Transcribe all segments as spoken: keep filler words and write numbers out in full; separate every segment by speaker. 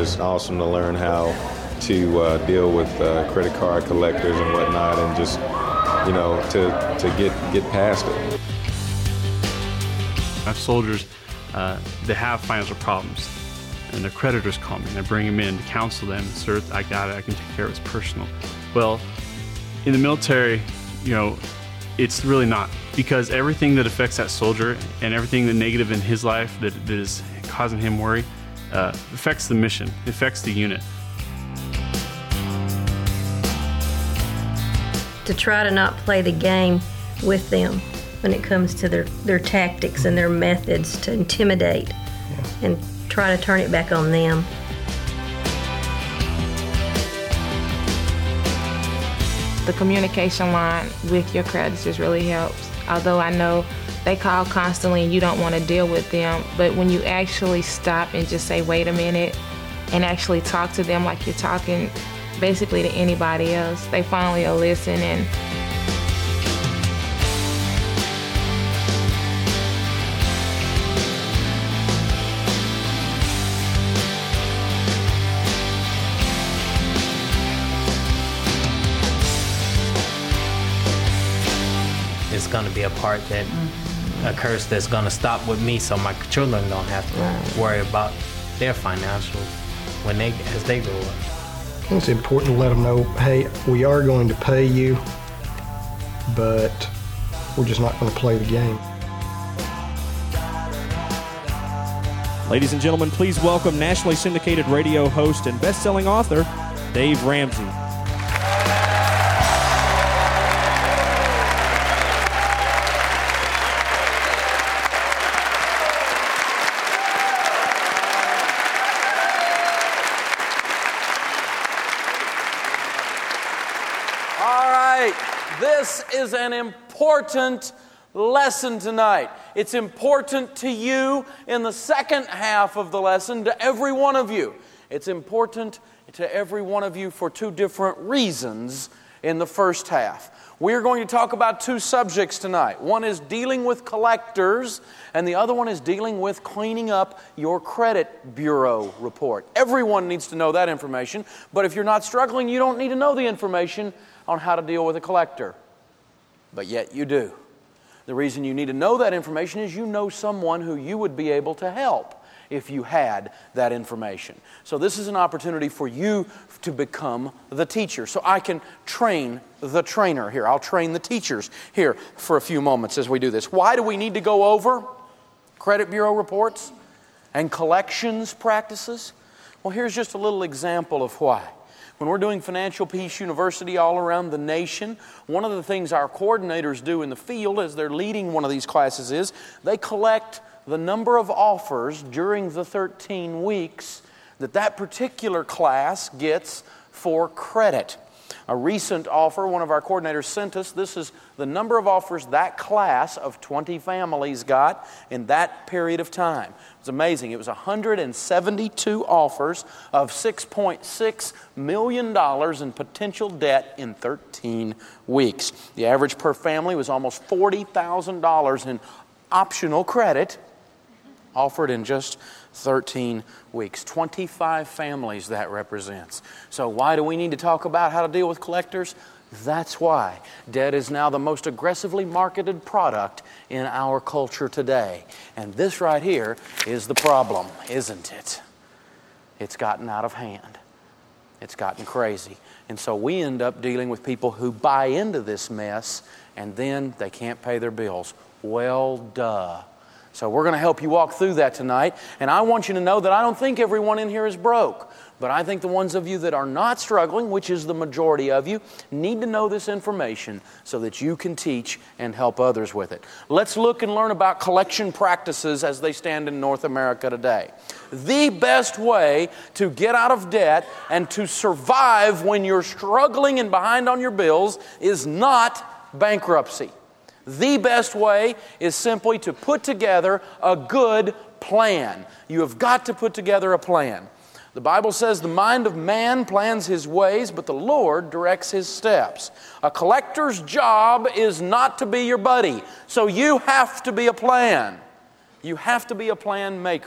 Speaker 1: just awesome to learn how to uh, deal with uh, credit card collectors and whatnot, and just, you know, to to get get past it.
Speaker 2: I have soldiers uh, that have financial problems, and their creditors call me, and I bring them in to counsel them. Sir, I got it. I can take care of it. It's personal. Well, in the military, you know, it's really not, because everything that affects that soldier and everything that negative in his life that, that is causing him worry uh, affects the mission, it affects the unit.
Speaker 3: To try to not play the game with them when it comes to their, their tactics and their methods to intimidate, yeah. and try to turn it back on them.
Speaker 4: The communication line with your creditors really helps. Although I know they call constantly and you don't want to deal with them, but when you actually stop and just say, wait a minute, and actually talk to them like you're talking basically to anybody else, they finally will listen. And
Speaker 5: it's going to be a part that mm-hmm. occurs that's going to stop with me, so my children don't have to right. worry about their financials when they as they grow up.
Speaker 6: It's important to let them know, hey, we are going to pay you, but we're just not going to play the game.
Speaker 7: Ladies and gentlemen, please welcome nationally syndicated radio host and best-selling author, Dave Ramsey.
Speaker 8: This is an important lesson tonight. It's important to you in the second half of the lesson, to every one of you. It's important to every one of you for two different reasons in the first half. We're going to talk about two subjects tonight. One is dealing with collectors, and the other one is dealing with cleaning up your credit bureau report. Everyone needs to know that information, but if you're not struggling, you don't need to know the information on how to deal with a collector. But yet you do. The reason you need to know that information is you know someone who you would be able to help if you had that information. So this is an opportunity for you to become the teacher. So I can train the trainer here. I'll train the teachers here for a few moments as we do this. Why do we need to go over credit bureau reports and collections practices? Well, here's just a little example of why. When we're doing Financial Peace University all around the nation, one of the things our coordinators do in the field as they're leading one of these classes is they collect the number of offers during the thirteen weeks that that particular class gets for credit. A recent offer one of our coordinators sent us, this is the number of offers that class of twenty families got in that period of time. It was amazing. It was one hundred seventy-two offers of six point six million dollars in potential debt in thirteen weeks. The average per family was almost forty thousand dollars in optional credit offered in just thirteen weeks. twenty-five families that represents. So why do we need to talk about how to deal with collectors? That's why. Debt is now the most aggressively marketed product in our culture today. And this right here is the problem, isn't it? It's gotten out of hand. It's gotten crazy. And so we end up dealing with people who buy into this mess and then they can't pay their bills. Well, duh. So we're going to help you walk through that tonight. And I want you to know that I don't think everyone in here is broke. But I think the ones of you that are not struggling, which is the majority of you, need to know this information so that you can teach and help others with it. Let's look and learn about collection practices as they stand in North America today. The best way to get out of debt and to survive when you're struggling and behind on your bills is not bankruptcy. The best way is simply to put together a good plan. You have got to put together a plan. The Bible says the mind of man plans his ways, but the Lord directs his steps. A collector's job is not to be your buddy, so you have to be a plan. You have to be a plan maker.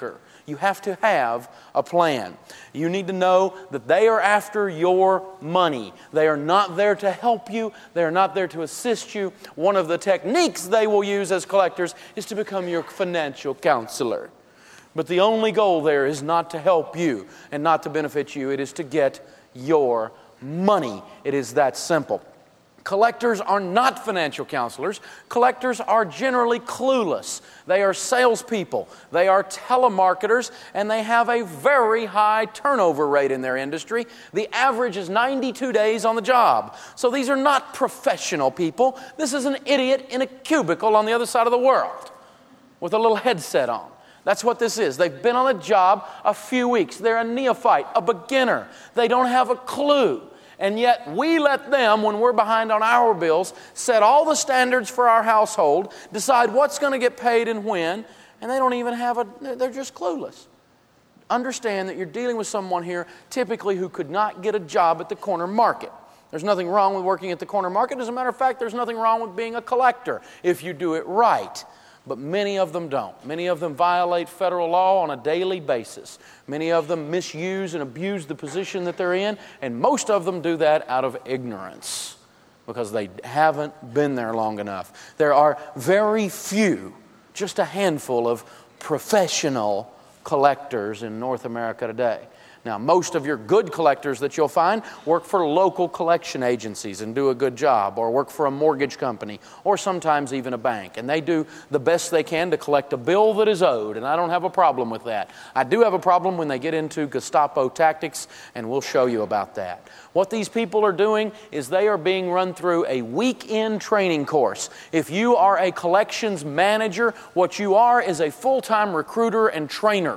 Speaker 8: You have to have a plan. You need to know that they are after your money. They are not there to help you. They are not there to assist you. One of the techniques they will use as collectors is to become your financial counselor. But the only goal there is not to help you and not to benefit you. It is to get your money. It is that simple. Collectors are not financial counselors. Collectors are generally clueless. They are salespeople. They are telemarketers, and they have a very high turnover rate in their industry. The average is ninety-two days on the job. So these are not professional people. This is an idiot in a cubicle on the other side of the world with a little headset on. That's what this is. They've been on the job a few weeks. They're a neophyte, a beginner. They don't have a clue. And yet we let them, when we're behind on our bills, set all the standards for our household, decide what's going to get paid and when, and they don't even have a, they're just clueless. Understand that you're dealing with someone here typically who could not get a job at the corner market. There's nothing wrong with working at the corner market. As a matter of fact, there's nothing wrong with being a collector if you do it right. But many of them don't. Many of them violate federal law on a daily basis. Many of them misuse and abuse the position that they're in, and most of them do that out of ignorance because they haven't been there long enough. There are very few, just a handful of professional collectors in North America today. Now, most of your good collectors that you'll find work for local collection agencies and do a good job, or work for a mortgage company, or sometimes even a bank. And they do the best they can to collect a bill that is owed, and I don't have a problem with that. I do have a problem when they get into Gestapo tactics, and we'll show you about that. What these people are doing is they are being run through a weekend training course. If you are a collections manager, what you are is a full-time recruiter and trainer.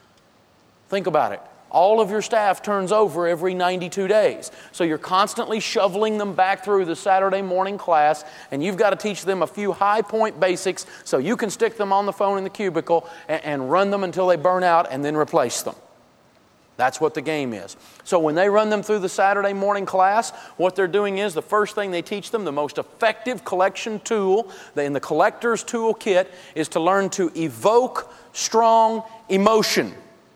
Speaker 8: Think about it. All of your staff turns over every ninety-two days. So you're constantly shoveling them back through the Saturday morning class, and you've got to teach them a few high-point basics so you can stick them on the phone in the cubicle and, and run them until they burn out and then replace them. That's what the game is. So when they run them through the Saturday morning class, what they're doing is the first thing they teach them, the most effective collection tool in the collector's toolkit, is to learn to evoke strong emotion.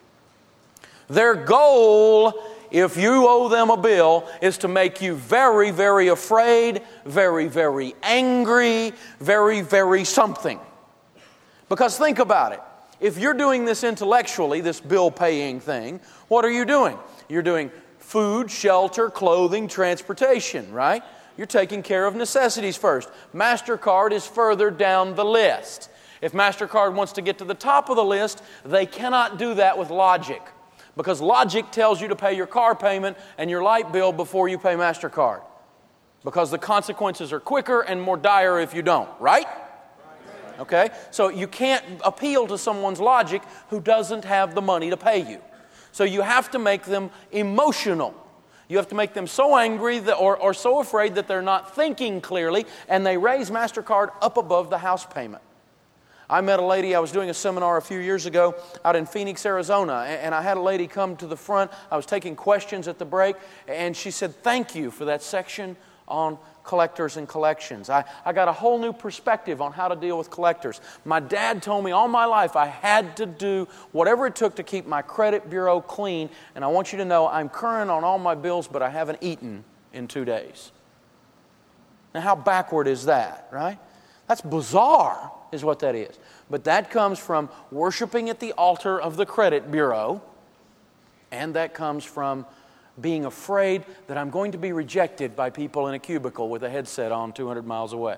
Speaker 8: Their goal, if you owe them a bill, is to make you very, very afraid, very, very angry, very, very something. Because think about it. If you're doing this intellectually, this bill-paying thing, what are you doing? You're doing food, shelter, clothing, transportation, right? You're taking care of necessities first. MasterCard is further down the list. If MasterCard wants to get to the top of the list, they cannot do that with logic. Because logic tells you to pay your car payment and your light bill before you pay MasterCard. Because the consequences are quicker and more dire if you don't, right? Okay? So you can't appeal to someone's logic who doesn't have the money to pay you. So you have to make them emotional. You have to make them so angry that, or, or so afraid that they're not thinking clearly, and they raise MasterCard up above the house payment. I met a lady, I was doing a seminar a few years ago out in Phoenix, Arizona, and I had a lady come to the front. I was taking questions at the break, and she said, "Thank you for that section on collectors and collections. I, I got a whole new perspective on how to deal with collectors. My dad told me all my life I had to do whatever it took to keep my credit bureau clean, and I want you to know I'm current on all my bills, but I haven't eaten in two days. Now, how backward is that, right? That's bizarre, is what that is. But that comes from worshiping at the altar of the credit bureau, and that comes from being afraid that I'm going to be rejected by people in a cubicle with a headset on two hundred miles away.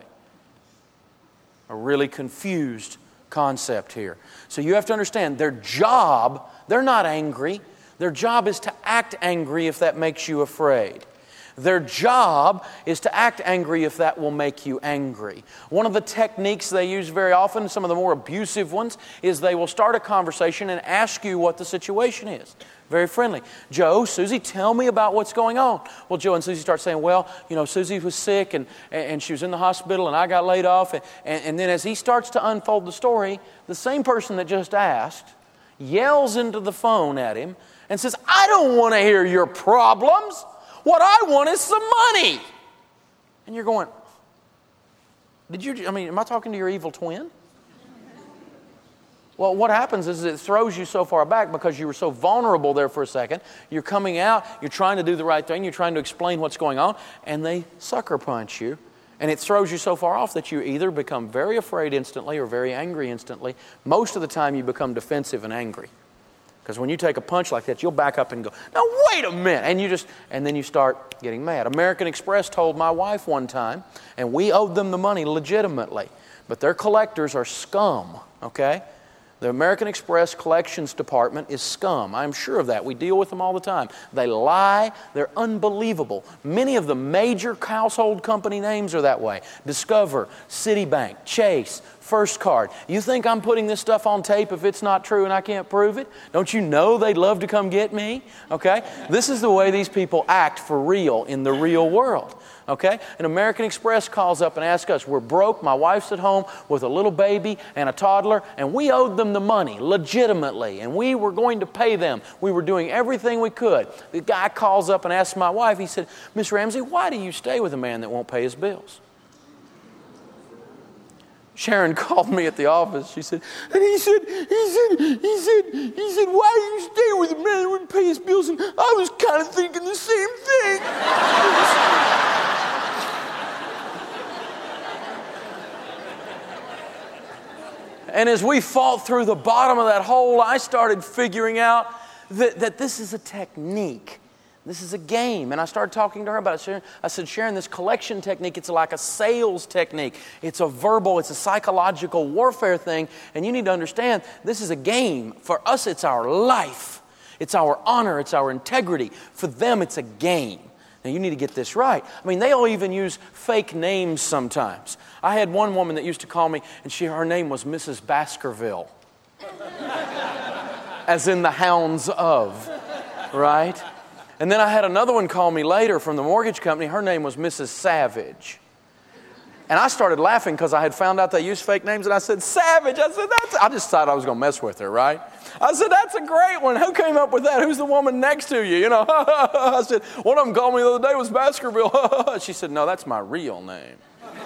Speaker 8: A really confused concept here. So you have to understand, their job, they're not angry. Their job is to act angry if that makes you afraid. Their job is to act angry if that will make you angry. One of the techniques they use very often, some of the more abusive ones, is they will start a conversation and ask you what the situation is. Very friendly. "Joe, Susie, tell me about what's going on." Well, Joe and Susie start saying, "Well, you know, Susie was sick and, and she was in the hospital and I got laid off." And, and, and then as he starts to unfold the story, the same person that just asked yells into the phone at him and says, "I don't want to hear your problems. What I want is some money." And you're going, did you, I mean, am I talking to your evil twin? Well, what happens is it throws you so far back because you were so vulnerable there for a second. You're coming out, you're trying to do the right thing, you're trying to explain what's going on, and they sucker punch you. And it throws you so far off that you either become very afraid instantly or very angry instantly. Most of the time you become defensive and angry. Because when you take a punch like that, you'll back up and go, now wait a minute. And you just, and then you start getting mad. American Express told my wife one time, and we owed them the money legitimately, but their collectors are scum, okay? The American Express collections department is scum. I'm sure of that. We deal with them all the time. They lie. They're unbelievable. Many of the major household company names are that way. Discover, Citibank, Chase, First Card. You think I'm putting this stuff on tape if it's not true and I can't prove it? Don't you know they'd love to come get me? Okay? This is the way these people act for real in the real world. Okay? And American Express calls up and asks us, we're broke, my wife's at home with a little baby and a toddler, and we owed them the money legitimately, and we were going to pay them. We were doing everything we could. The guy calls up and asks my wife, he said, Miss Ramsey, why do you stay with a man that won't pay his bills? Sharon called me at the office. She said, and he said, he said, he said, he said, why do you stay with a man that wouldn't pay his bills? And I was kind of thinking the same thing. And as we fought through the bottom of that hole, I started figuring out that, that this is a technique. This is a game. And I started talking to her about it. I said, Sharon, this collection technique, it's like a sales technique. It's a verbal, it's a psychological warfare thing. And you need to understand, this is a game. For us, it's our life. It's our honor. It's our integrity. For them, it's a game. Now, you need to get this right. I mean, they'll even use fake names sometimes. I had one woman that used to call me, and she her name was Missus Baskerville. As in the hounds of, right? And then I had another one call me later from the mortgage company. Her name was Missus Savage. And I started laughing because I had found out they used fake names, and I said, Savage. I said, that's, I just decided I was going to mess with her, right? I said, that's a great one. Who came up with that? Who's the woman next to you? You know, I said, one of them called me the other day was Baskerville. She said, no, that's my real name.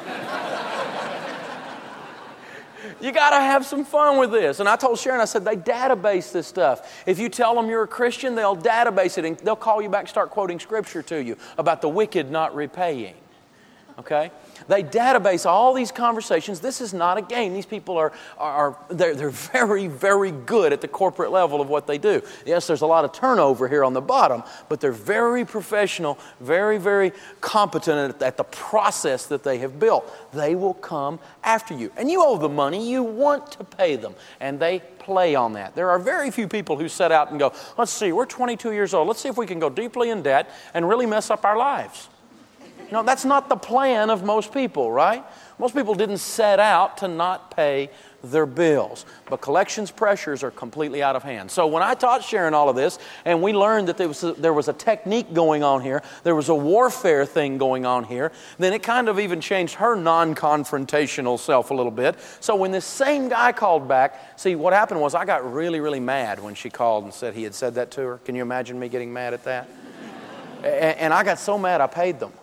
Speaker 8: You got to have some fun with this. And I told Sharon, I said, they database this stuff. If you tell them you're a Christian, they'll database it, and they'll call you back and start quoting Scripture to you about the wicked not repaying. Okay? They database all these conversations. This is not a game. These people are, are they're, they're very, very good at the corporate level of what they do. Yes, there's a lot of turnover here on the bottom, but they're very professional, very, very competent at, at the process that they have built. They will come after you. And you owe the money. You want to pay them. And they play on that. There are very few people who set out and go, let's see, we're twenty-two years old. Let's see if we can go deeply in debt and really mess up our lives. No, that's not the plan of most people, right? Most people didn't set out to not pay their bills. But collections pressures are completely out of hand. So when I taught Sharon all of this, and we learned that there was a, there was a technique going on here, there was a warfare thing going on here, then it kind of even changed her non-confrontational self a little bit. So when this same guy called back, see, what happened was I got really, really mad when she called and said he had said that to her. Can you imagine me getting mad at that? and, and I got so mad I paid them.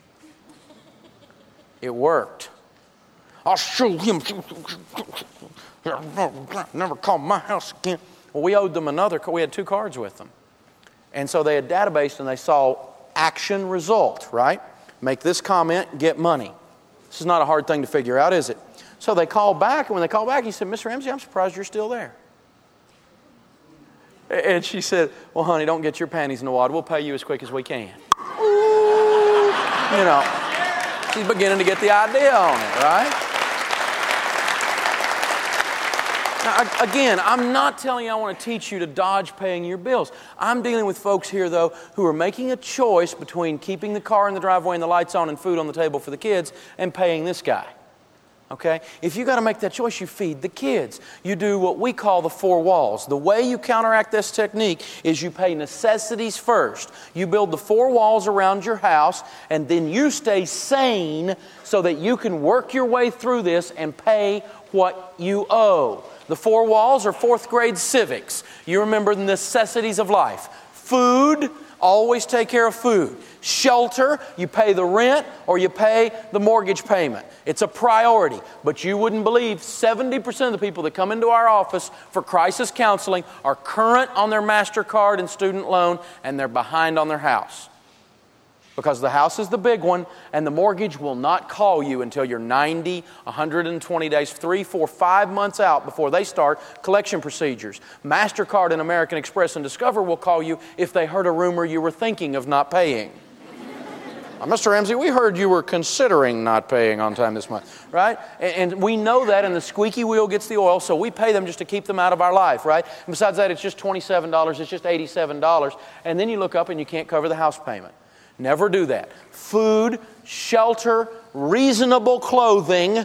Speaker 8: It worked. I'll show him. Never call my house again. Well, we owed them another. We had two cards with them. And so they had databased and they saw action result, right? Make this comment, get money. This is not a hard thing to figure out, is it? So they called back, and when they called back, he said, Miss Ramsey, I'm surprised you're still there. And she said, well, honey, don't get your panties in the water. We'll pay you as quick as we can. Ooh. You know. She's beginning to get the idea on it, right? Now, again, I'm not telling you I want to teach you to dodge paying your bills. I'm dealing with folks here, though, who are making a choice between keeping the car in the driveway and the lights on and food on the table for the kids and paying this guy. Okay? If you got to make that choice, you feed the kids. You do what we call the four walls. The way you counteract this technique is you pay necessities first. You build the four walls around your house, and then you stay sane so that you can work your way through this and pay what you owe. The four walls are fourth grade civics. You remember the necessities of life. Food, Always take care of food. Shelter, you pay the rent or you pay the mortgage payment. It's a priority. But you wouldn't believe seventy percent of the people that come into our office for crisis counseling are current on their MasterCard and student loan, and they're behind on their house. Because the house is the big one, and the mortgage will not call you until you're ninety, one hundred twenty days, three, four, five months out before they start collection procedures. MasterCard and American Express and Discover will call you if they heard a rumor you were thinking of not paying. uh, Mister Ramsey, we heard you were considering not paying on time this month, right? And, and we know that, and the squeaky wheel gets the oil, so we pay them just to keep them out of our life, right? And besides that, it's just twenty-seven dollars, it's just eighty-seven dollars, and then you look up and you can't cover the house payment. Never do that. Food, shelter, reasonable clothing,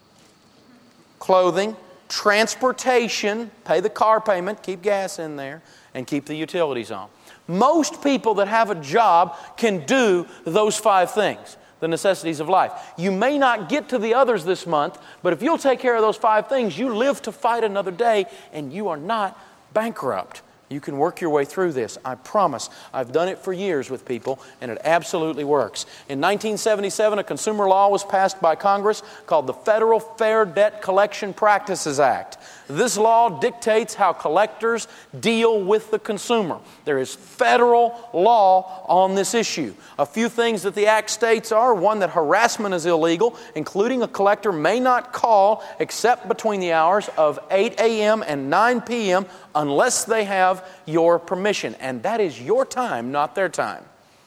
Speaker 8: clothing, transportation, pay the car payment, keep gas in there, and keep the utilities on. Most people that have a job can do those five things, the necessities of life. You may not get to the others this month, but if you'll take care of those five things, you live to fight another day, and you are not bankrupt. You can work your way through this. I promise. I've done it for years with people, and it absolutely works. In nineteen seventy-seven, a consumer law was passed by Congress called the Federal Fair Debt Collection Practices Act. This law dictates how collectors deal with the consumer. There is federal law on this issue. A few things that the Act states are, one, that harassment is illegal, including a collector may not call except between the hours of eight a.m. and nine p.m. unless they have your permission. And that is your time, not their time.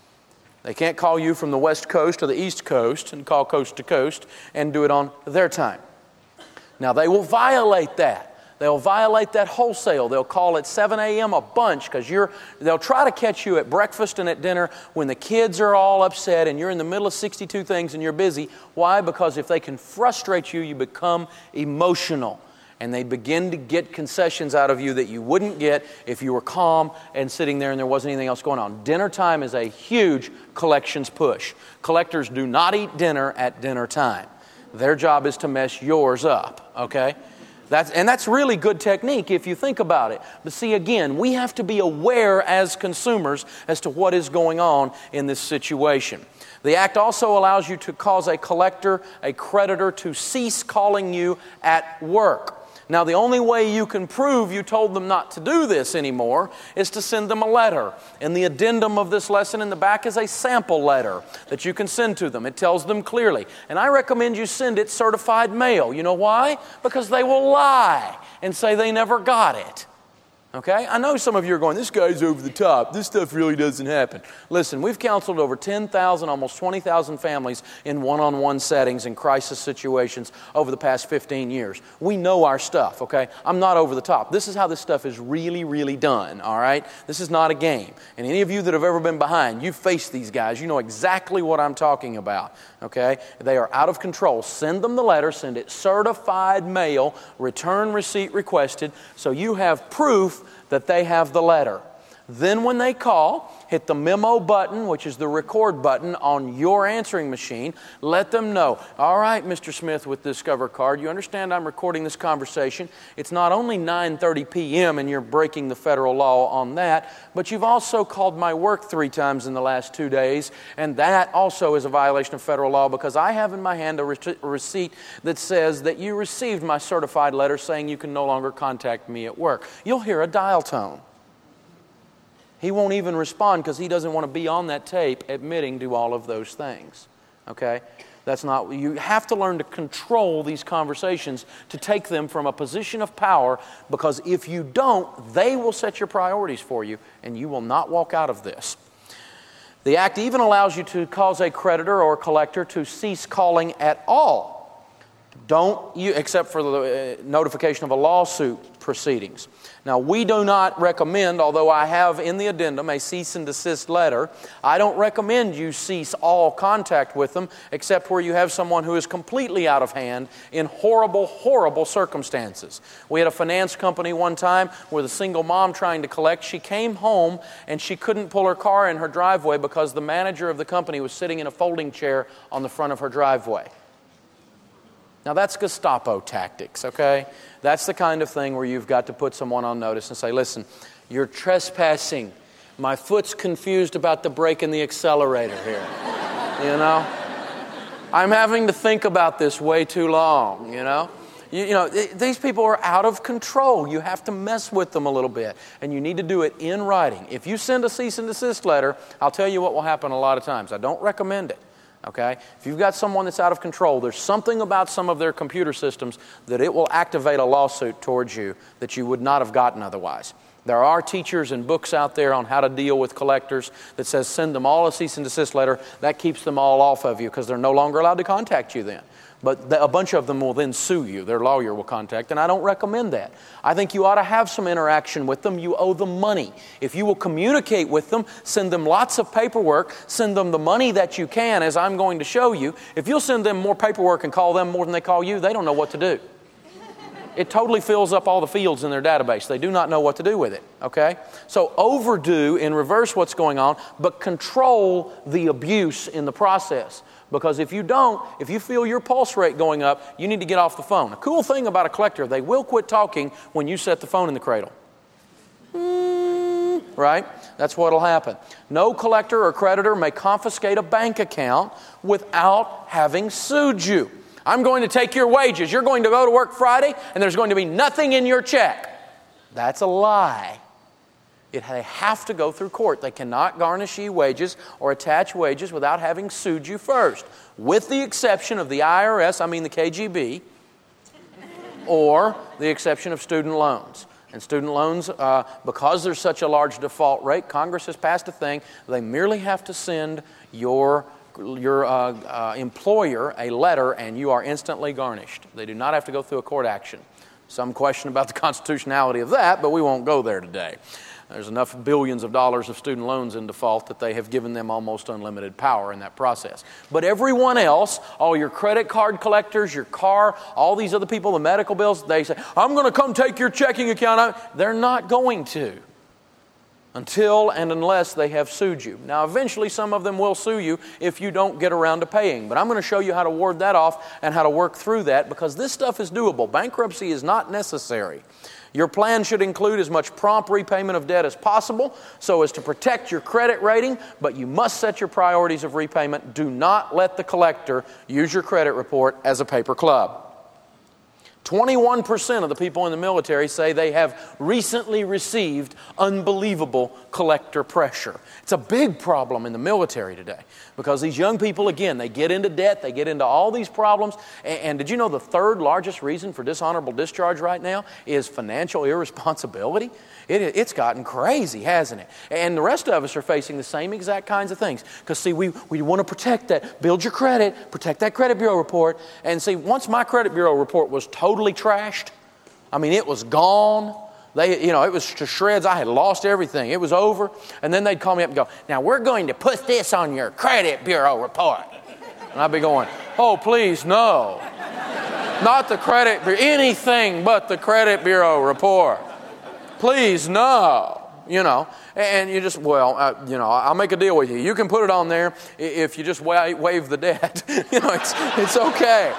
Speaker 8: They can't call you from the West Coast or the East Coast and call coast to coast and do it on their time. Now, they will violate that. They'll violate that wholesale. They'll call at seven a.m. a bunch because you're. They'll try to catch you at breakfast and at dinner when the kids are all upset and you're in the middle of sixty-two things and you're busy. Why? Because if they can frustrate you, you become emotional. And they begin to get concessions out of you that you wouldn't get if you were calm and sitting there and there wasn't anything else going on. Dinner time is a huge collections push. Collectors do not eat dinner at dinner time. Their job is to mess yours up, okay? That's, and that's really good technique if you think about it. But see, again, we have to be aware as consumers as to what is going on in this situation. The Act also allows you to cause a collector, a creditor, to cease calling you at work. Now, the only way you can prove you told them not to do this anymore is to send them a letter. And the addendum of this lesson in the back is a sample letter that you can send to them. It tells them clearly. And I recommend you send it certified mail. You know why? Because they will lie and say they never got it. Okay? I know some of you are going, this guy's over the top. This stuff really doesn't happen. Listen, we've counseled over ten thousand, almost twenty thousand families in one-on-one settings and crisis situations over the past fifteen years. We know our stuff, okay? I'm not over the top. This is how this stuff is really, really done, all right? This is not a game. And any of you that have ever been behind, you've faced these guys. You know exactly what I'm talking about, okay? They are out of control. Send them the letter. Send it certified mail, return receipt requested, so you have proof that they have the letter. Then when they call, hit the memo button, which is the record button on your answering machine. Let them know, all right, Mister Smith with Discover Card, you understand I'm recording this conversation. It's not only nine thirty p.m. and you're breaking the federal law on that, but you've also called my work three times in the last two days, and that also is a violation of federal law because I have in my hand a receipt that says that you received my certified letter saying you can no longer contact me at work. You'll hear a dial tone. He won't even respond because he doesn't want to be on that tape admitting to all of those things. Okay? That's not, you have to learn to control these conversations to take them from a position of power, because if you don't, they will set your priorities for you and you will not walk out of this. The Act even allows you to cause a creditor or collector to cease calling at all. Don't you, except for the uh, notification of a lawsuit proceedings. Now, we do not recommend, although I have in the addendum a cease and desist letter, I don't recommend you cease all contact with them except where you have someone who is completely out of hand in horrible, horrible circumstances. We had a finance company one time with a single mom trying to collect. She came home and she couldn't pull her car in her driveway because the manager of the company was sitting in a folding chair on the front of her driveway. Now, that's Gestapo tactics, okay? That's the kind of thing where you've got to put someone on notice and say, listen, you're trespassing. My foot's confused about the brake and the accelerator here. You know? I'm having to think about this way too long, you know? You, you know, th- these people are out of control. You have to mess with them a little bit, and you need to do it in writing. If you send a cease and desist letter, I'll tell you what will happen a lot of times. I don't recommend it, okay? If you've got someone that's out of control, there's something about some of their computer systems that it will activate a lawsuit towards you that you would not have gotten otherwise. There are teachers and books out there on how to deal with collectors that says send them all a cease and desist letter. That keeps them all off of you because they're no longer allowed to contact you then. But the, a bunch of them will then sue you. Their lawyer will contact, and I don't recommend that. I think you ought to have some interaction with them. You owe them money. If you will communicate with them, send them lots of paperwork, send them the money that you can, as I'm going to show you. If you'll send them more paperwork and call them more than they call you, they don't know what to do. It totally fills up all the fields in their database. They do not know what to do with it, okay? So overdo and reverse what's going on, but control the abuse in the process. Because if you don't, if you feel your pulse rate going up, you need to get off the phone. A cool thing about a collector, they will quit talking when you set the phone in the cradle. Mm, right? That's what will happen. No collector or creditor may confiscate a bank account without having sued you. I'm going to take your wages. You're going to go to work Friday, and there's going to be nothing in your check. That's a lie. It, they have to go through court. They cannot garnish you wages or attach wages without having sued you first, with the exception of the I R S, I mean the K G B, or the exception of student loans. And student loans, uh, because there's such a large default rate, Congress has passed a thing. They merely have to send your your uh, uh, employer a letter, and you are instantly garnished. They do not have to go through a court action. Some question about the constitutionality of that, but we won't go there today. There's enough billions of dollars of student loans in default that they have given them almost unlimited power in that process. But everyone else, all your credit card collectors, your car, all these other people, the medical bills, they say, I'm going to come take your checking account. They're not going to. Until and unless they have sued you. Now, eventually, some of them will sue you if you don't get around to paying. But I'm going to show you how to ward that off and how to work through that, because this stuff is doable. Bankruptcy is not necessary. Your plan should include as much prompt repayment of debt as possible so as to protect your credit rating, but you must set your priorities of repayment. Do not let the collector use your credit report as a paper club. twenty-one percent of the people in the military say they have recently received unbelievable collector pressure. It's a big problem in the military today because these young people, again, they get into debt, they get into all these problems. And, and did you know the third largest reason for dishonorable discharge right now is financial irresponsibility? It, it's gotten crazy, hasn't it? And the rest of us are facing the same exact kinds of things. Because, see, we, we want to protect that, build your credit, protect that credit bureau report. And, see, once my credit bureau report was totally trashed, I mean, it was gone. They, you know, it was to shreds. I had lost everything. It was over. And then they'd call me up and go, now, we're going to put this on your credit bureau report. And I'd be going, oh, please, no. Not the credit bureau, anything but the credit bureau report. Please, no, you know, and you just, well, uh, you know, I'll make a deal with you. You can put it on there if you just wa- waive the debt. You know, it's, it's okay.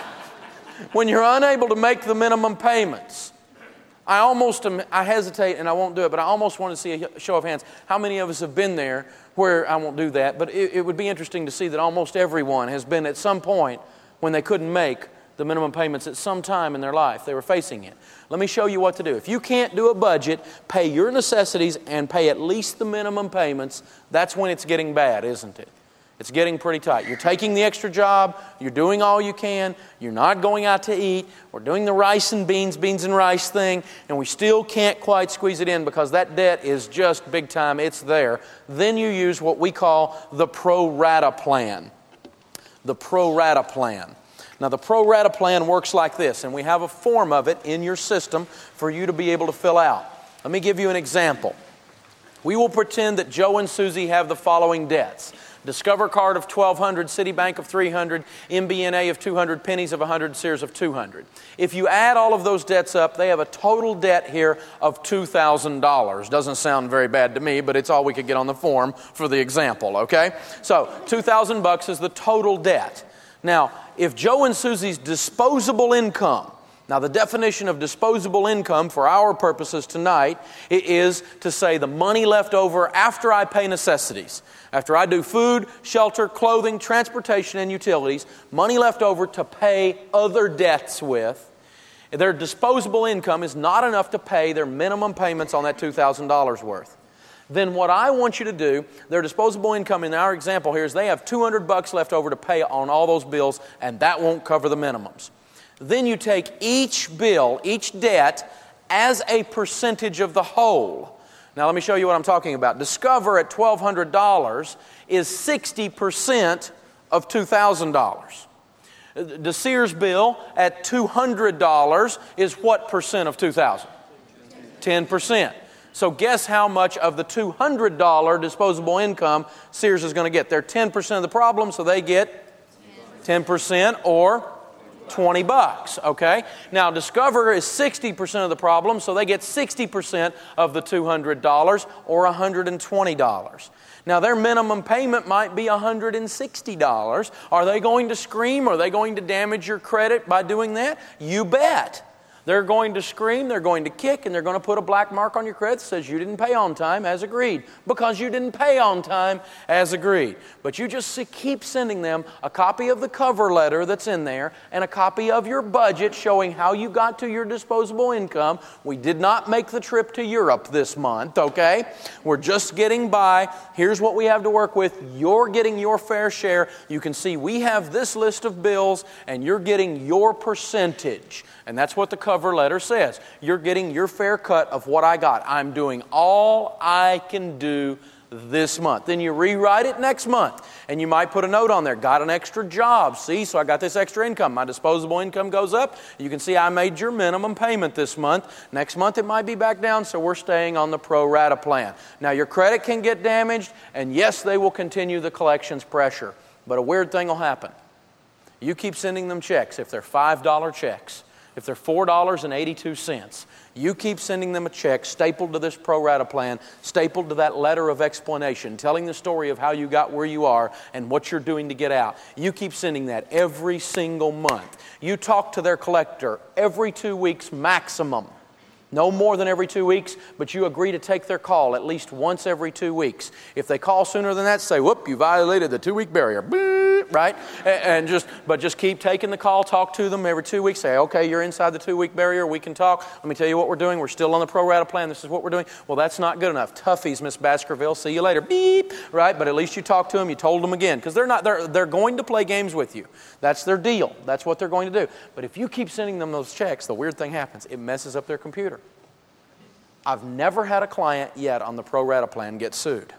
Speaker 8: When you're unable to make the minimum payments, I almost, I hesitate and I won't do it, but I almost want to see a show of hands. How many of us have been there where, I won't do that, but it, it would be interesting to see that almost everyone has been at some point when they couldn't make the minimum payments at some time in their life. They were facing it. Let me show you what to do. If you can't do a budget, pay your necessities and pay at least the minimum payments. That's when it's getting bad, isn't it? It's getting pretty tight. You're taking the extra job. You're doing all you can. You're not going out to eat. We're doing the rice and beans, beans and rice thing, and we still can't quite squeeze it in because that debt is just big time. It's there. Then you use what we call the pro rata plan. The pro rata plan. Now, the pro rata plan works like this, and we have a form of it in your system for you to be able to fill out. Let me give you an example. We will pretend that Joe and Susie have the following debts. Discover card of twelve hundred, Citibank of three hundred, M B N A of two hundred, Pennies of one hundred, Sears of two hundred. If you add all of those debts up, they have a total debt here of two thousand dollars. Doesn't sound very bad to me, but it's all we could get on the form for the example, okay? So, two thousand bucks is the total debt. Now, if Joe and Susie's disposable income Now, the definition of disposable income for our purposes tonight is to say the money left over after I pay necessities. After I do food, shelter, clothing, transportation, and utilities, money left over to pay other debts with. Their disposable income is not enough to pay their minimum payments on that two thousand dollars worth. Then what I want you to do, their disposable income in our example here is they have two hundred bucks left over to pay on all those bills, and that won't cover the minimums. Then you take each bill, each debt, as a percentage of the whole. Now let me show you what I'm talking about. Discover at twelve hundred dollars is sixty percent of two thousand dollars. The Sears bill at two hundred dollars is what percent of two thousand dollars? ten percent. So guess how much of the two hundred dollars disposable income Sears is going to get? They're ten percent of the problem, so they get ten percent or twenty bucks, okay? Now, Discover is sixty percent of the problem, so they get sixty percent of the two hundred dollars or one hundred twenty dollars. Now, their minimum payment might be one hundred sixty dollars. Are they going to scream? Are they going to damage your credit by doing that? You bet. They're going to scream, they're going to kick, and they're going to put a black mark on your credit that says you didn't pay on time as agreed, because you didn't pay on time as agreed. But you just keep sending them a copy of the cover letter that's in there and a copy of your budget showing how you got to your disposable income. We did not make the trip to Europe this month, okay? We're just getting by. Here's what we have to work with. You're getting your fair share. You can see we have this list of bills, and you're getting your percentage. And that's what the cover letter says. You're getting your fair cut of what I got. I'm doing all I can do this month. Then you rewrite it next month. And you might put a note on there. Got an extra job. See, so I got this extra income. My disposable income goes up. You can see I made your minimum payment this month. Next month it might be back down, so we're staying on the pro rata plan. Now your credit can get damaged, and yes, they will continue the collections pressure. But a weird thing will happen. You keep sending them checks if they're five dollar checks. If they're four dollars and eighty-two cents, you keep sending them a check stapled to this pro rata plan, stapled to that letter of explanation, telling the story of how you got where you are and what you're doing to get out. You keep sending that every single month. You talk to their collector every two weeks maximum. No more than every two weeks, but you agree to take their call at least once every two weeks. If they call sooner than that, say, whoop, you violated the two-week barrier. Beep, right? And just, but just keep taking the call, talk to them every two weeks. Say, okay, you're inside the two-week barrier. We can talk. Let me tell you what we're doing. We're still on the pro rata plan. This is what we're doing. Well, that's not good enough. Toughies, Miss Baskerville. See you later. Beep, right? But at least you talked to them. You told them again. Because they're not, they're, they're going to play games with you. That's their deal. That's what they're going to do. But if you keep sending them those checks, the weird thing happens. It messes up their computer. I've never had a client yet on the pro rata plan get sued.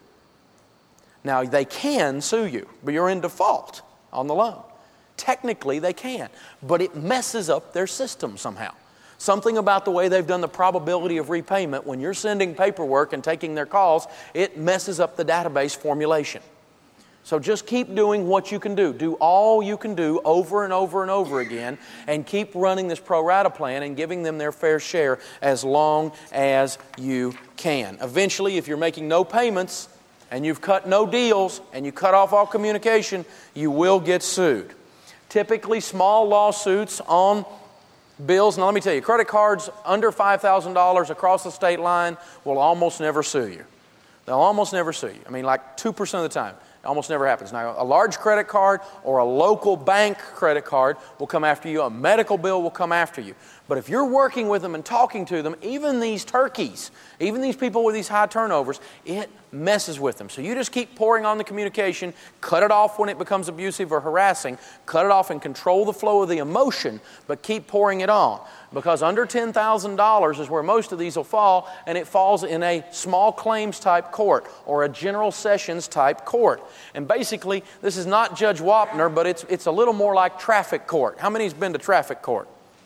Speaker 8: Now, they can sue you, but you're in default on the loan. Technically, they can, but it messes up their system somehow. Something about the way they've done the probability of repayment, when you're sending paperwork and taking their calls, it messes up the database formulation. So just keep doing what you can do. Do all you can do over and over and over again, and keep running this pro rata plan and giving them their fair share as long as you can. Eventually, if you're making no payments and you've cut no deals and you cut off all communication, you will get sued. Typically, small lawsuits on bills. Now, let me tell you, credit cards under five thousand dollars across the state line will almost never sue you. They'll almost never sue you. I mean, like two percent of the time. It almost never happens. Now, a large credit card or a local bank credit card will come after you. A medical bill will come after you. But if you're working with them and talking to them, even these turkeys, even these people with these high turnovers, it messes with them. So you just keep pouring on the communication, cut it off when it becomes abusive or harassing, cut it off and control the flow of the emotion, but keep pouring it on. Because under ten thousand dollars is where most of these will fall, and it falls in a small claims type court or a general sessions type court. And basically, this is not Judge Wapner, but it's, it's a little more like traffic court. How many's been to traffic court?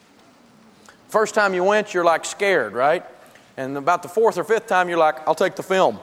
Speaker 8: First time you went, you're like scared, right? And about the fourth or fifth time, you're like, I'll take the film.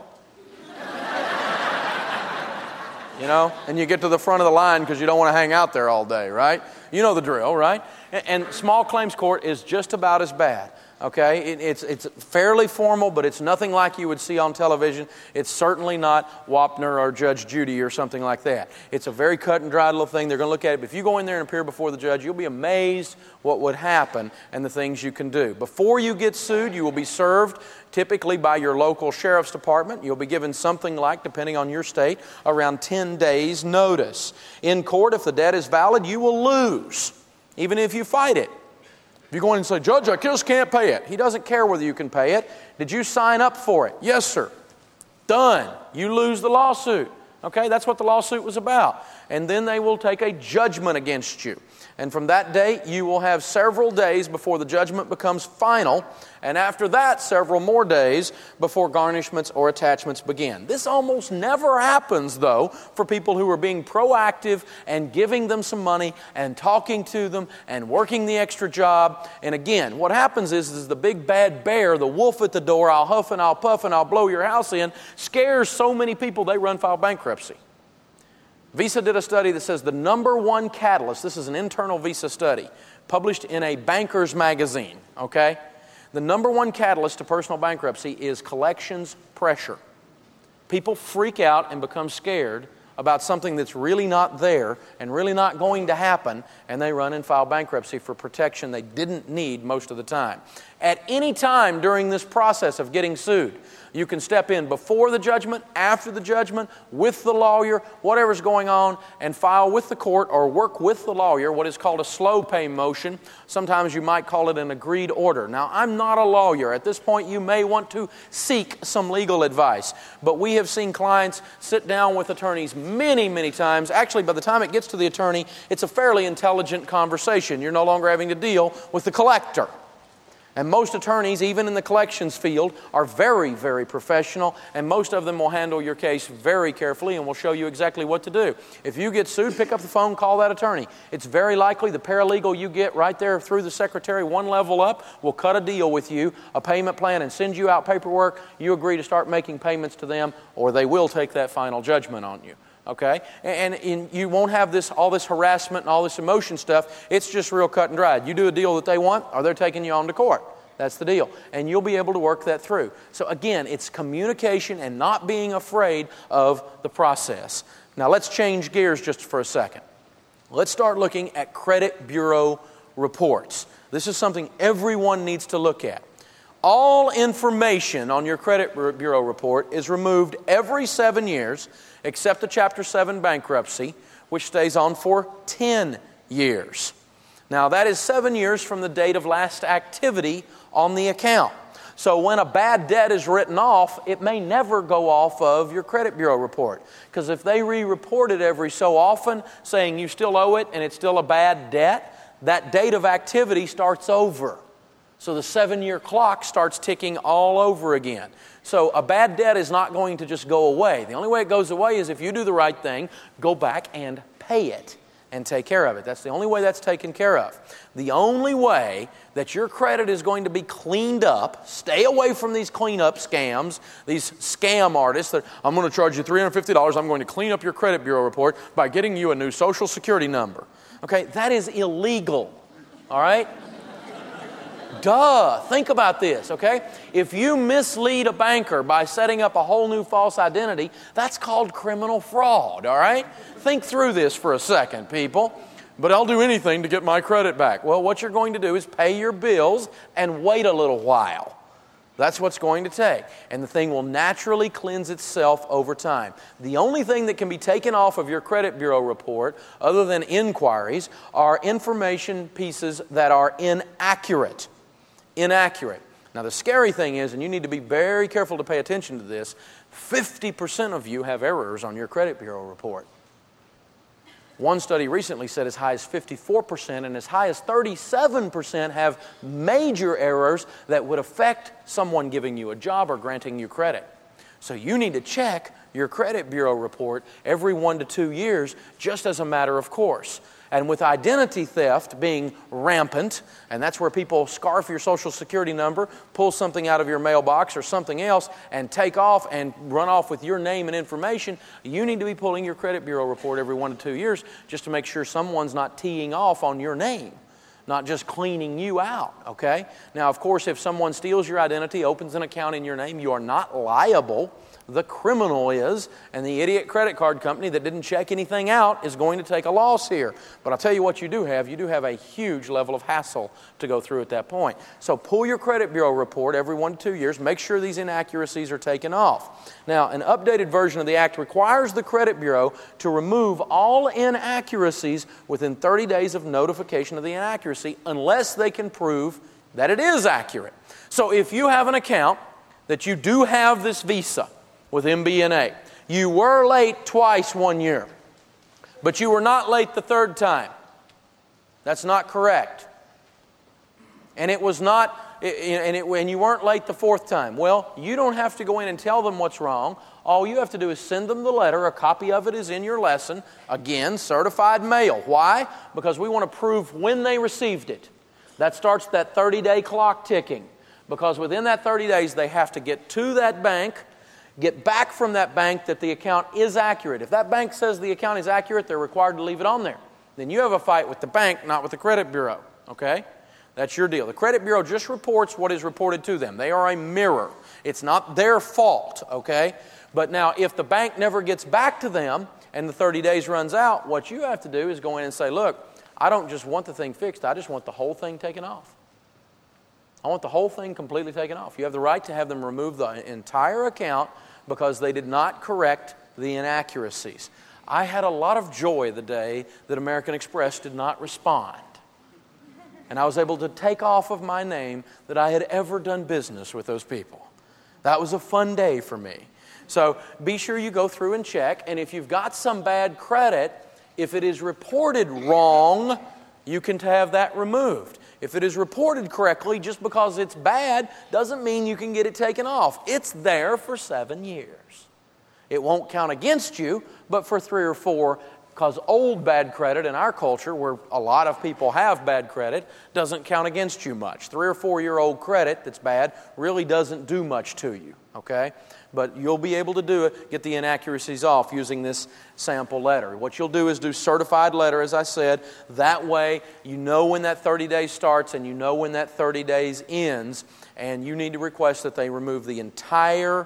Speaker 8: You know, and you get to the front of the line because you don't want to hang out there all day, right? You know the drill, right? And, and small claims court is just about as bad. Okay, it, it's it's fairly formal, but it's nothing like you would see on television. It's certainly not Wapner or Judge Judy or something like that. It's a very cut and dried little thing. They're going to look at it. But if you go in there and appear before the judge, you'll be amazed what would happen and the things you can do. Before you get sued, you will be served typically by your local sheriff's department. You'll be given something like, depending on your state, around ten days notice. In court, if the debt is valid, you will lose, even if you fight it. If you go in and say, Judge, I just can't pay it. He doesn't care whether you can pay it. Did you sign up for it? Yes, sir. Done. You lose the lawsuit. Okay, that's what the lawsuit was about. And then they will take a judgment against you. And from that date, you will have several days before the judgment becomes final. And after that, several more days before garnishments or attachments begin. This almost never happens, though, for people who are being proactive and giving them some money and talking to them and working the extra job. And again, what happens is, is the big bad bear, the wolf at the door, I'll huff and I'll puff and I'll blow your house in, scares so many people they run file bankruptcy. Visa did a study that says the number one catalyst, this is an internal Visa study, published in a banker's magazine, okay? The number one catalyst to personal bankruptcy is collections pressure. People freak out and become scared about something that's really not there and really not going to happen, and they run and file bankruptcy for protection they didn't need most of the time. At any time during this process of getting sued, you can step in before the judgment, after the judgment, with the lawyer, whatever's going on, and file with the court or work with the lawyer what is called a slow pay motion. Sometimes you might call it an agreed order. Now, I'm not a lawyer. At this point, you may want to seek some legal advice. But we have seen clients sit down with attorneys many, many times. Actually, by the time it gets to the attorney, it's a fairly intelligent conversation. You're no longer having to deal with the collector. And most attorneys, even in the collections field, are very, very professional, and most of them will handle your case very carefully and will show you exactly what to do. If you get sued, pick up the phone, call that attorney. It's very likely the paralegal you get right there through the secretary, one level up, will cut a deal with you, a payment plan, and send you out paperwork. You agree to start making payments to them, or they will take that final judgment on you. Okay? And, and you won't have this all this harassment and all this emotion stuff. It's just real cut and dried. You do a deal that they want, or they're taking you on to court. That's the deal. And you'll be able to work that through. So again, it's communication and not being afraid of the process. Now let's change gears just for a second. Let's start looking at credit bureau reports. This is something everyone needs to look at. All information on your credit bureau report is removed every seven years, except the Chapter seven bankruptcy, which stays on for ten years. Now, that is seven years from the date of last activity on the account. So when a bad debt is written off, it may never go off of your credit bureau report. Because if they re-report it every so often, saying you still owe it and it's still a bad debt, that date of activity starts over. So the seven-year clock starts ticking all over again. So a bad debt is not going to just go away. The only way it goes away is if you do the right thing, go back and pay it and take care of it. That's the only way that's taken care of. The only way that your credit is going to be cleaned up, stay away from these cleanup scams, these scam artists that I'm going to charge you three hundred fifty dollars, I'm going to clean up your credit bureau report by getting you a new social security number. Okay, that is illegal. All right? Duh. Think about this, okay? If you mislead a banker by setting up a whole new false identity, that's called criminal fraud, all right? Think through this for a second, people. But I'll do anything to get my credit back. Well, what you're going to do is pay your bills and wait a little while. That's what's going to take. And the thing will naturally cleanse itself over time. The only thing that can be taken off of your credit bureau report, other than inquiries, are information pieces that are inaccurate. Inaccurate. Now, the scary thing is, and you need to be very careful to pay attention to this, fifty percent of you have errors on your credit bureau report. One study recently said as high as fifty-four percent and as high as thirty-seven percent have major errors that would affect someone giving you a job or granting you credit. So you need to check your credit bureau report every one to two years just as a matter of course. And with identity theft being rampant, and that's where people scarf your social security number, pull something out of your mailbox or something else, and take off and run off with your name and information, you need to be pulling your credit bureau report every one to two years just to make sure someone's not teeing off on your name. not just cleaning you out, okay? Now, of course, if someone steals your identity, opens an account in your name, you are not liable. The criminal is, and the idiot credit card company that didn't check anything out is going to take a loss here. But I'll tell you what you do have. You do have a huge level of hassle to go through at that point. So pull your credit bureau report every one to two years. Make sure these inaccuracies are taken off. Now, an updated version of the Act requires the credit bureau to remove all inaccuracies within thirty days of notification of the inaccuracy unless they can prove that it is accurate. So if you have an account that you do have this Visa with M B N A. You were late twice one year, but you were not late the third time. That's not correct. And it was not, and, it, and you weren't late the fourth time. Well, you don't have to go in and tell them what's wrong. All you have to do is send them the letter. A copy of it is in your lesson. Again, certified mail. Why? Because we want to prove when they received it. That starts that thirty-day clock ticking. Because within that thirty days, they have to get to that bank, get back from that bank that the account is accurate. If that bank says the account is accurate, they're required to leave it on there. Then you have a fight with the bank, not with the credit bureau, okay? That's your deal. The credit bureau just reports what is reported to them. They are a mirror. It's not their fault, okay? But now, if the bank never gets back to them and the thirty days runs out, what you have to do is go in and say, look, I don't just want the thing fixed, I just want the whole thing taken off. I want the whole thing completely taken off. You have the right to have them remove the entire account because they did not correct the inaccuracies. I had a lot of joy the day that American Express did not respond. And I was able to take off of my name that I had ever done business with those people. That was a fun day for me. So be sure you go through and check. And if you've got some bad credit, if it is reported wrong, you can have that removed. If it is reported correctly, just because it's bad doesn't mean you can get it taken off. It's there for seven years. It won't count against you, but for three or four, because old bad credit in our culture, where a lot of people have bad credit, doesn't count against you much. Three or four-year-old credit that's bad really doesn't do much to you, okay? But you'll be able to do it, get the inaccuracies off using this sample letter. What you'll do is do certified letter, as I said. That way, you know when that thirty days starts and you know when that thirty days ends, and you need to request that they remove the entire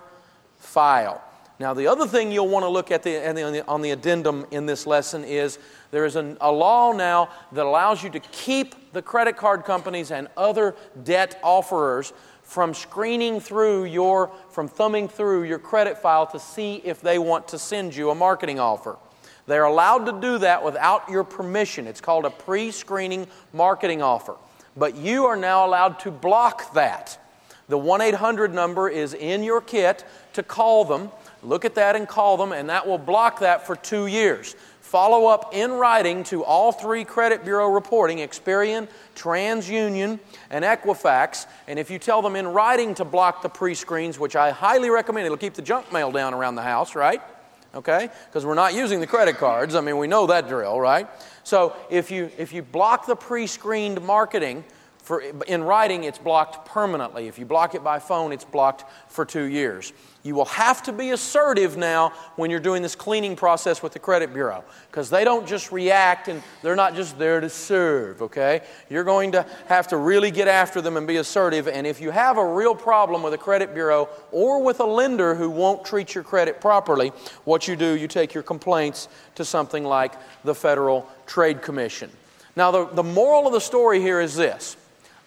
Speaker 8: file. Now, the other thing you'll want to look at the, on, the, on the addendum in this lesson is there is an, a law now that allows you to keep the credit card companies and other debt offerers from screening through your, from thumbing through your credit file to see if they want to send you a marketing offer. They're allowed to do that without your permission. It's called a pre-screening marketing offer. But you are now allowed to block that. The one eight hundred number is in your kit to call them. Look at that and call them, and that will block that for two years. Follow up in writing to all three credit bureau reporting, Experian, TransUnion, and Equifax. And if you tell them in writing to block the pre-screens, which I highly recommend, it'll keep the junk mail down around the house, right? Okay? Because we're not using the credit cards. I mean, we know that drill, right? So if you if you block the pre-screened marketing, for, in writing, it's blocked permanently. If you block it by phone, it's blocked for two years. You will have to be assertive now when you're doing this cleaning process with the credit bureau, because they don't just react and they're not just there to serve, okay? You're going to have to really get after them and be assertive. And if you have a real problem with a credit bureau or with a lender who won't treat your credit properly, what you do, you take your complaints to something like the Federal Trade Commission. Now, the, the moral of the story here is this.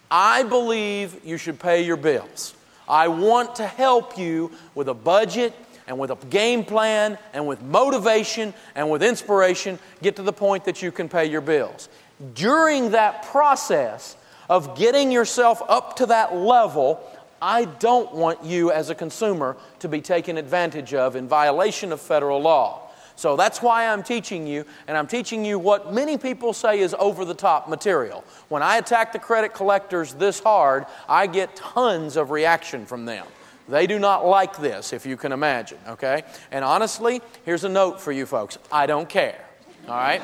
Speaker 8: I believe you should pay your bills. I want to help you with a budget and with a game plan and with motivation and with inspiration get to the point that you can pay your bills. During that process of getting yourself up to that level, I don't want you as a consumer to be taken advantage of in violation of federal law. So that's why I'm teaching you, and I'm teaching you what many people say is over-the-top material. When I attack the credit collectors this hard, I get tons of reaction from them. They do not like this, if you can imagine, okay? And honestly, here's a note for you folks. I don't care, all right?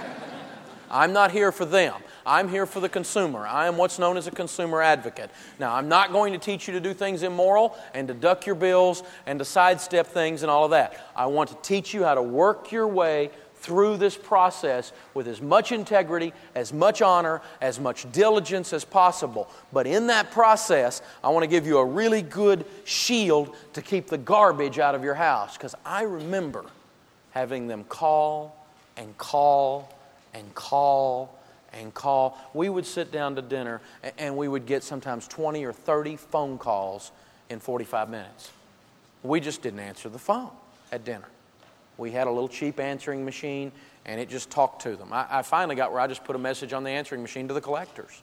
Speaker 8: I'm not here for them. I'm here for the consumer. I am what's known as a consumer advocate. Now, I'm not going to teach you to do things immoral and to duck your bills and to sidestep things and all of that. I want to teach you how to work your way through this process with as much integrity, as much honor, as much diligence as possible. But in that process, I want to give you a really good shield to keep the garbage out of your house. Because I remember having them call and call and call and call. We would sit down to dinner and we would get sometimes twenty or thirty phone calls in forty-five minutes. We just didn't answer the phone at dinner. We had a little cheap answering machine, and it just talked to them. I, I finally got where I just put a message on the answering machine to the collectors.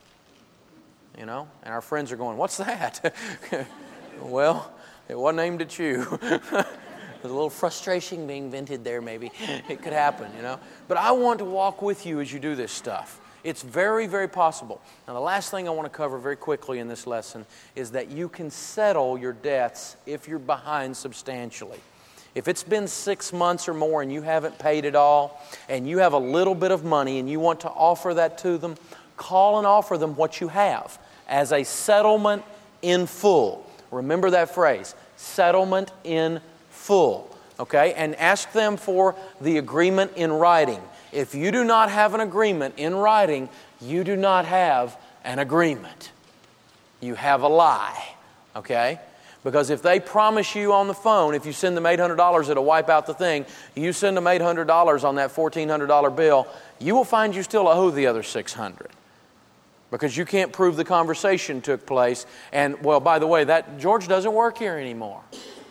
Speaker 8: You know, and our friends are going, "What's that?" Well, it wasn't aimed at you. There's a little frustration being vented there, maybe. It could happen, you know. But I want to walk with you as you do this stuff. It's very, very possible. Now, the last thing I want to cover very quickly in this lesson is that you can settle your debts if you're behind substantially. If it's been six months or more and you haven't paid it all, and you have a little bit of money and you want to offer that to them, call and offer them what you have as a settlement in full. Remember that phrase, settlement in full. Okay? And ask them for the agreement in writing. If you do not have an agreement in writing, you do not have an agreement. You have a lie. Okay? Because if they promise you on the phone, if you send them eight hundred dollars, it'll wipe out the thing. You send them eight hundred dollars on that fourteen hundred dollars bill, you will find you still owe the other six hundred dollars. Because you can't prove the conversation took place. And, well, by the way, that George doesn't work here anymore.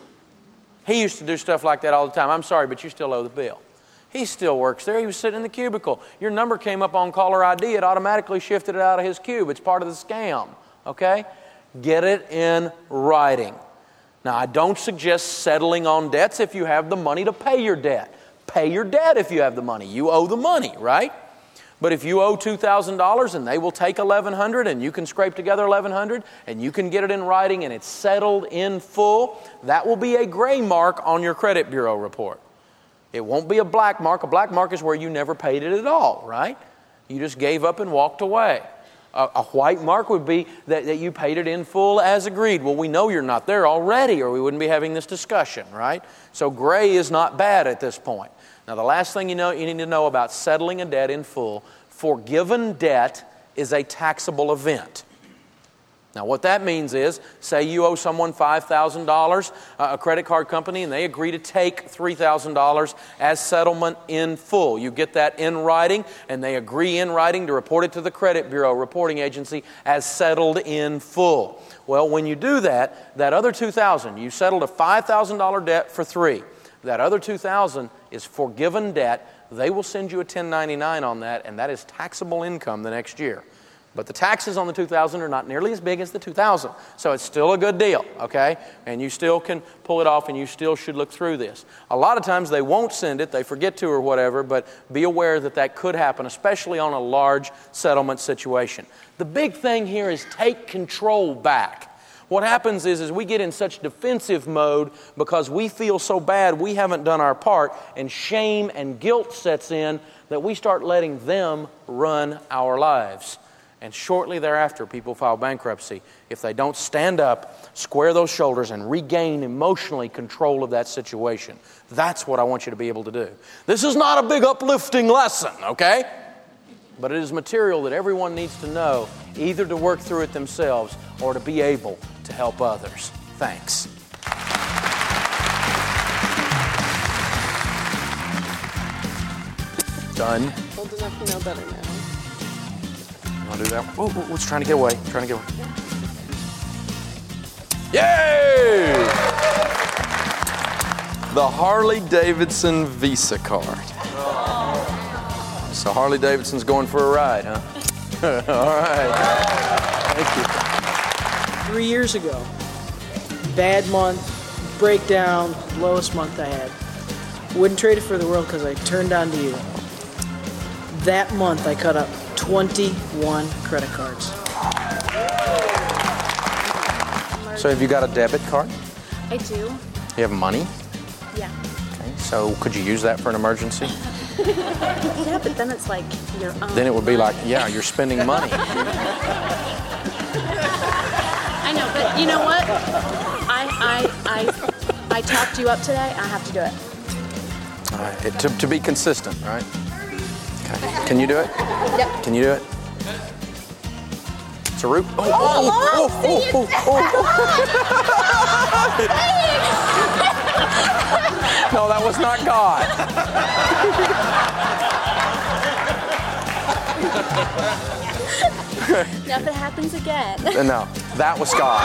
Speaker 8: He used to do stuff like that all the time. I'm sorry, but you still owe the bill. He still works there. He was sitting in the cubicle. Your number came up on caller I D. It automatically shifted it out of his cube. It's part of the scam. Okay? Get it in writing. Now, I don't suggest settling on debts if you have the money to pay your debt. Pay your debt if you have the money. You owe the money, right? But if you owe two thousand dollars and they will take eleven hundred dollars and you can scrape together eleven hundred dollars and you can get it in writing and it's settled in full, that will be a gray mark on your credit bureau report. It won't be a black mark. A black mark is where you never paid it at all, right? You just gave up and walked away. A, a white mark would be that, that you paid it in full as agreed. Well, we know you're not there already or we wouldn't be having this discussion, right? So gray is not bad at this point. Now, the last thing you know you need to know about settling a debt in full, forgiven debt is a taxable event. Now, what that means is, say you owe someone five thousand dollars, uh, a credit card company, and they agree to take three thousand dollars as settlement in full. You get that in writing, and they agree in writing to report it to the credit bureau reporting agency as settled in full. Well, when you do that, that other two thousand dollars, you settled a five thousand dollars debt for three. That other two thousand dollars is forgiven debt. They will send you a ten ninety-nine on that, and that is taxable income the next year. But the taxes on the two thousand are not nearly as big as the two thousand. So it's still a good deal, okay? And you still can pull it off and you still should look through this. A lot of times they won't send it, they forget to or whatever, but be aware that that could happen, especially on a large settlement situation. The big thing here is take control back. What happens is, is we get in such defensive mode because we feel so bad we haven't done our part, and shame and guilt sets in that we start letting them run our lives. And shortly thereafter, people file bankruptcy if they don't stand up, square those shoulders, and regain emotionally control of that situation. That's what I want you to be able to do. This is not a big uplifting lesson, okay? But it is material that everyone needs to know, either to work through it themselves or to be able to help others. Thanks. Done.
Speaker 9: Old enough to know better now.
Speaker 8: Do that. Oh, oh, oh, it's trying to get away. Trying to get away. Yay! The Harley Davidson Visa card. So Harley Davidson's going for a ride, huh? All right. Thank you.
Speaker 10: Three years ago, bad month, breakdown, lowest month I had. Wouldn't trade it for the world because I turned on to you. That month I cut up twenty-one credit cards.
Speaker 8: So have you got a debit card?
Speaker 11: I do.
Speaker 8: You have money?
Speaker 11: Yeah.
Speaker 8: Okay. So could you use that for an emergency?
Speaker 11: Yeah, but then it's like your own.
Speaker 8: Then it would be like, yeah, you're spending money.
Speaker 11: I know, but you know what? I I I I talked you up today. I have to do it.
Speaker 8: right. It, to, to be consistent, right? Okay. Can you do it?
Speaker 11: Yep.
Speaker 8: Can you do it? Saru? Oh,
Speaker 11: Oh,
Speaker 8: oh,
Speaker 11: see,
Speaker 8: oh, oh, oh. No, that was not God.
Speaker 11: Now if it happens again.
Speaker 8: No, that was God.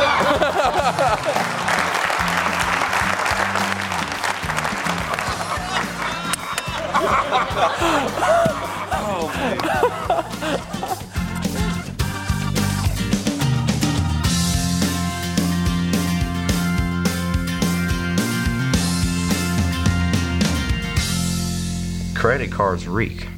Speaker 9: Credit cards reek.